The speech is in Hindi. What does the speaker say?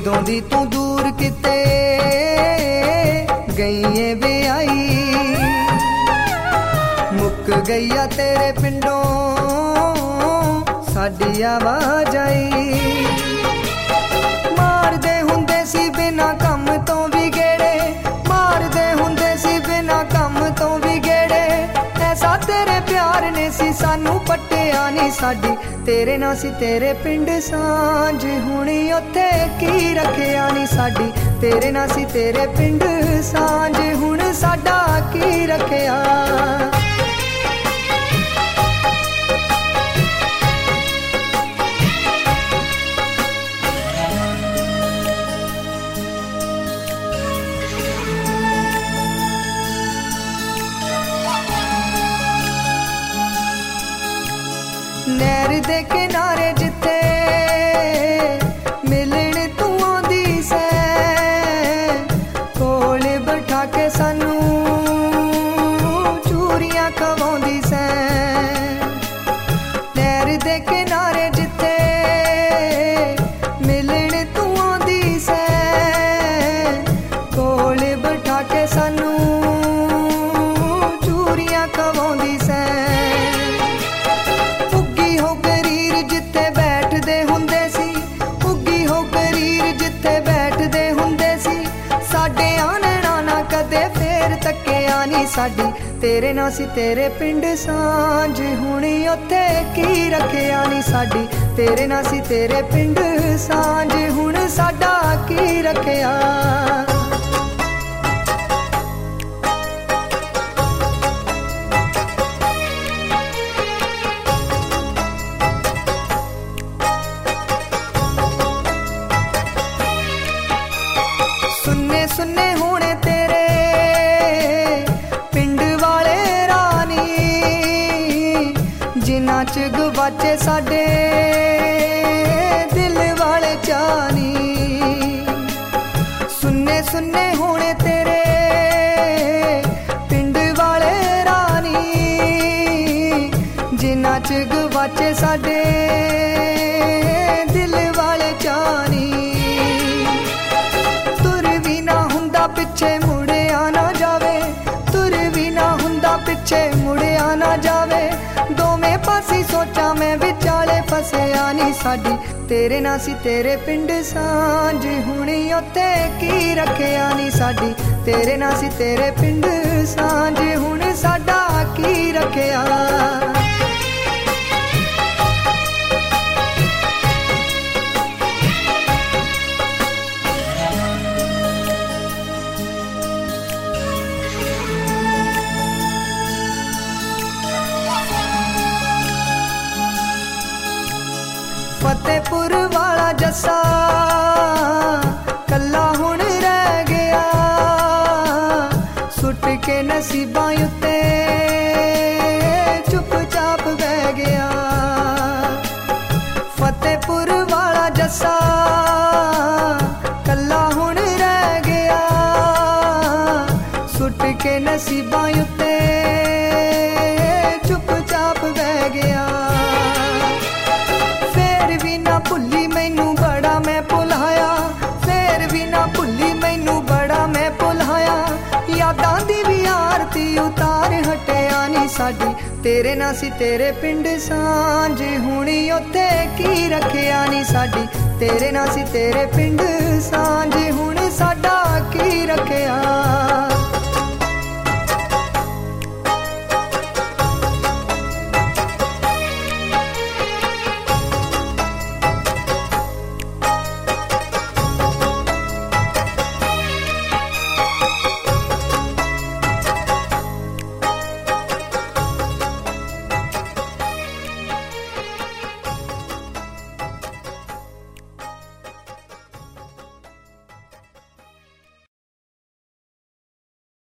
जदों दी तू दूर किते गई है बेआई, मुक गई आ तेरे पिंडों साडी आवाज आई। मारदे हुंदे सी बिना कम तो भी गेड़े, मारदे हुंदे सी बिना कम तो भी गेड़े, ऐसा तेरे प्यार ने सी सानू पट्टिया नी साडी, तेरे ना सी तेरे पिंड सांझ हुणी उत्थे की रखिया नी साडी, तेरे ना सी तेरे पिंड सांझ हुण साडा की रखिया। नहर दे किनारे जिथे मिलन तू आंदी सै, कोल बैठा के सानू चूरियां खवाउंदी सै। नहर दे किनारे जिथे मिलन तू आंदी सै, कोल बैठा के सानू चूरियां खवाउंदी सै। साडी तेरे ना सी तेरे पिंड सांझ हुणी उत्थे की रखिया नी साडी, तेरे ना सी तेरे पिंड सांझ हुण साडा की रखिया। सुन्ने सुन्ने होने तेरे जिन्ना च गवाचे साडे दिल वाले चानी, सुन्ने सुन्ने होने तेरे पिंड वाले रानी, जिन्ना च गवाचे साडे दिल वाले चानी। तुर भी ना हुंदा पिछे मुड़िया ना जावे, तुर भी ना हुंदा पिछे मुड़िया ना जावे, दोवें पासी सोचा मैं विचाले फसिया नी साडी, तेरे ना सी तेरे पिंड सांझ हुणी उत्थे की रखिया नी साडी, तेरे ना सी तेरे पिंड सांझ हुण साडा की रखिया। फतेहपुर वाला जस्सा कल्ला हुण रह गया, सुट के नसीबां उत्ते चुपचाप बह गया। फतेहपुर वाला जस्सा कल्ला हुण रह गया, सुट के नसीबां उत्ते चुपचाप बह गया। भुली मैनू बड़ा मैं भुलाया, फेर भी ना भुली मैनू बड़ा मैं भुलाया, यादां दी भी आरती उतार हटिया नी साडी, तेरे ना सी तेरे पिंड सांझ हुणी उत्थे की रखिया नी साडी, तेरे ना सी तेरे पिंड सांझ हुण साडा की रखिया।